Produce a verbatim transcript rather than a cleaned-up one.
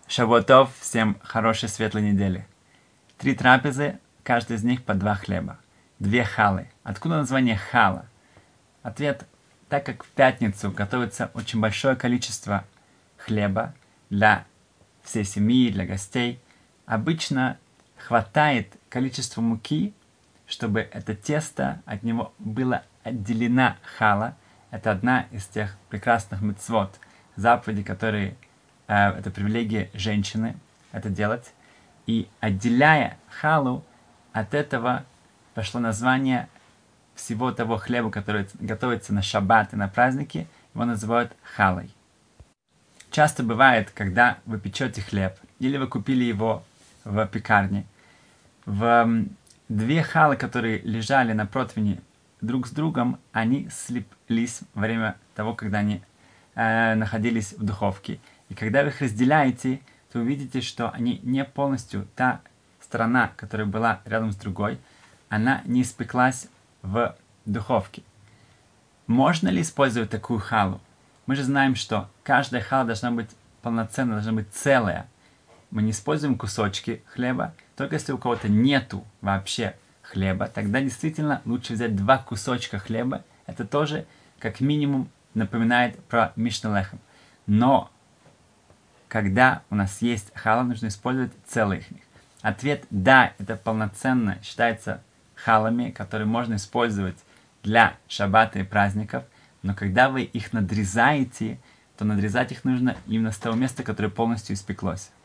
Шавуатов, всем хорошей светлой недели. Три трапезы, каждый из них по два хлеба. Две халы. Откуда название хала? Ответ: так как в пятницу готовится очень большое количество хлеба для всей семьи, для гостей, обычно хватает количества муки, чтобы это тесто, от него была отделена хала. Это одна из тех прекрасных мицвот, заповедей, которые э, это привилегия женщины это делать. И отделяя халу, от этого пошло название всего того хлеба, который готовится на шаббат и на праздники, его называют халой. Часто бывает, когда вы печете хлеб, или вы купили его в пекарне, в две халы, которые лежали на противне друг с другом, они слиплись во время того, когда они э, находились в духовке. И когда вы их разделяете, то увидите, что они не полностью, та сторона, которая была рядом с другой, она не испеклась в духовке. Можно ли использовать такую халу? Мы же знаем, что каждая хала должна быть полноценная, должна быть целая. Мы не используем кусочки хлеба, только если у кого-то нету вообще хлеба, тогда действительно лучше взять два кусочка хлеба. Это тоже как минимум напоминает про мишна лехем. Но когда у нас есть хала, нужно использовать целых. Ответ: да, это полноценно считается халами, которые можно использовать для шаббата и праздников, но когда вы их надрезаете, то надрезать их нужно именно с того места, которое полностью испеклось.